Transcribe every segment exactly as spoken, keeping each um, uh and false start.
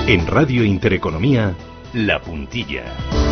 En Radio Intereconomía, La Puntilla.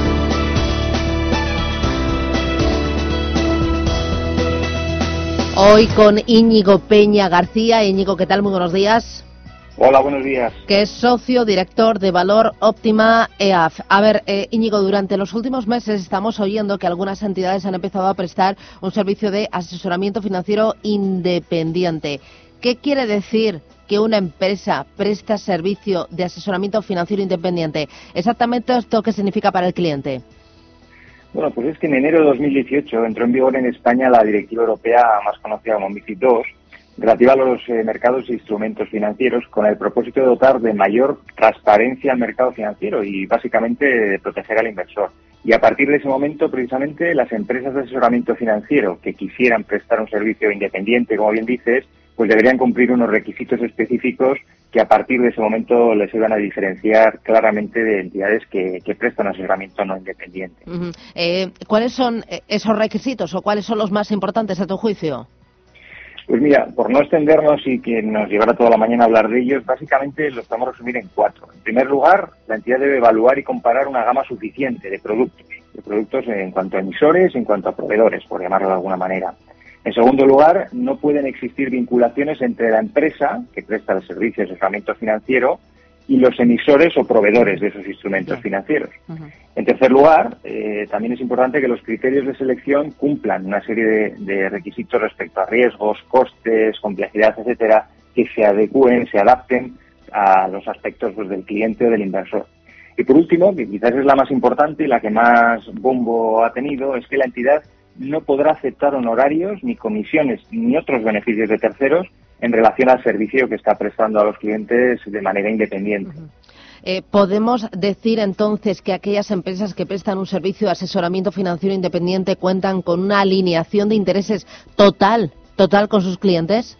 Hoy con Íñigo Peña García. Íñigo, ¿qué tal? Muy buenos días. Hola, buenos días. Que es socio director de Valor Óptima E A F. A ver, eh, Íñigo, durante los últimos meses estamos oyendo que algunas entidades han empezado a prestar un servicio de asesoramiento financiero independiente. ¿Qué quiere decir que una empresa presta servicio de asesoramiento financiero independiente? Exactamente esto, ¿qué significa para el cliente? Bueno, pues es que en enero de dos mil dieciocho entró en vigor en España la directiva europea más conocida como MiFID dos, relativa a los eh, mercados e instrumentos financieros, con el propósito de dotar de mayor transparencia al mercado financiero y básicamente de proteger al inversor. Y a partir de ese momento, precisamente, las empresas de asesoramiento financiero que quisieran prestar un servicio independiente, como bien dices, pues deberían cumplir unos requisitos específicos que a partir de ese momento les iban a diferenciar claramente de entidades que, que prestan asesoramiento no independiente. Uh-huh. eh, ¿Cuáles son esos requisitos o cuáles son los más importantes a tu juicio? Pues mira, por no extendernos y que nos llevara toda la mañana a hablar de ellos, básicamente los podemos resumir en cuatro. En primer lugar, la entidad debe evaluar y comparar una gama suficiente de productos, de productos en cuanto a emisores, en cuanto a proveedores, por llamarlo de alguna manera. En segundo lugar, no pueden existir vinculaciones entre la empresa que presta el servicio de asesoramiento financiero y los emisores o proveedores de esos instrumentos yeah. financieros. Uh-huh. En tercer lugar, eh, también es importante que los criterios de selección cumplan una serie de, de requisitos respecto a riesgos, costes, complejidad, etcétera, que se adecúen, se adapten a los aspectos pues, del cliente o del inversor. Y por último, que quizás es la más importante y la que más bombo ha tenido, es que la entidad no podrá aceptar honorarios, ni comisiones, ni otros beneficios de terceros en relación al servicio que está prestando a los clientes de manera independiente. Uh-huh. Eh, ¿Podemos decir entonces que aquellas empresas que prestan un servicio de asesoramiento financiero independiente cuentan con una alineación de intereses total, total con sus clientes?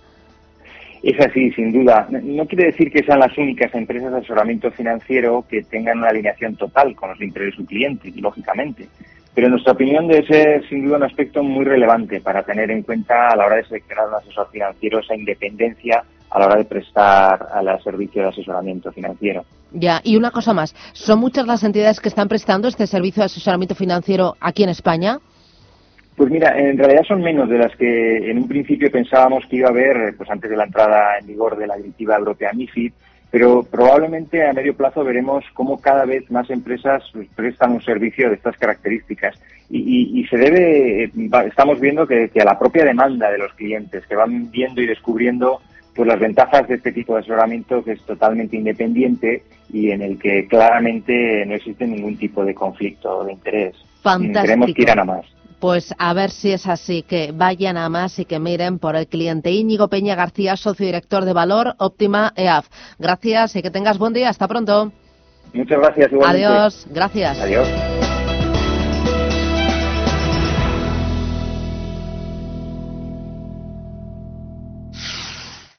Es así, sin duda. No quiere decir que sean las únicas empresas de asesoramiento financiero que tengan una alineación total con los intereses de su cliente, lógicamente. Pero en nuestra opinión debe ser sin duda un aspecto muy relevante para tener en cuenta a la hora de seleccionar un asesor financiero esa independencia a la hora de prestar al servicio de asesoramiento financiero. Ya, y una cosa más, ¿son muchas las entidades que están prestando este servicio de asesoramiento financiero aquí en España? Pues mira, en realidad son menos de las que en un principio pensábamos que iba a haber pues antes de la entrada en vigor de la directiva europea MiFID, pero probablemente a medio plazo veremos cómo cada vez más empresas prestan un servicio de estas características y, y, y se debe, estamos viendo que, que a la propia demanda de los clientes que van viendo y descubriendo pues las ventajas de este tipo de asesoramiento que es totalmente independiente y en el que claramente no existe ningún tipo de conflicto de interés. Fantástico. Queremos que irán a más. Pues a ver si es así, que vayan a más y que miren por el cliente. Íñigo Peña García, socio director de Valor Óptima E A F. Gracias y que tengas buen día. Hasta pronto. Muchas gracias. Igualmente. Adiós. Gracias. Adiós.